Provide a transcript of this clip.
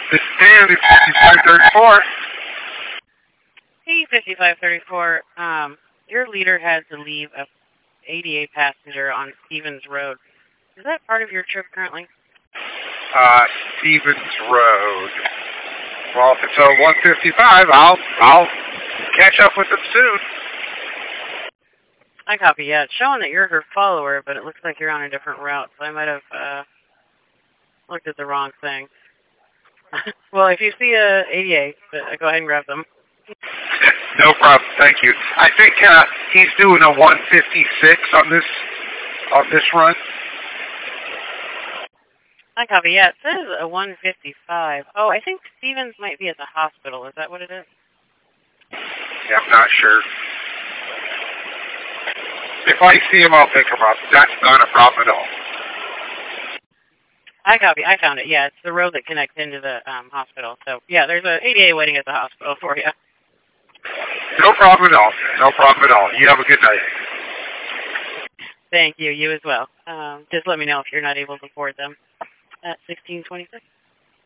This is Dan, it's 5534. Hey, 5534. Your leader had to leave a ADA passenger on Stevens Road. Is that part of your trip currently? Stevens Road. Well, if it's a 155, I'll catch up with them soon. I copy, yeah. It's showing that you're her follower, but it looks like you're on a different route, so I might have looked at the wrong thing. Well, if you see a ADA, go ahead and grab them. No problem, thank you. I think he's doing a 156 on this run. I copy, yeah. It says a 155. Oh, I think Stevens might be at the hospital. Is that what it is? Yeah, I'm not sure. If I see him, I'll pick him up. That's not a problem at all. I copy. I found it. Yeah, it's the road that connects into the hospital. So, yeah, there's an ADA waiting at the hospital for you. No problem at all. No problem at all. You have a good night. Thank you. You as well. Just let me know if you're not able to board them at 1626.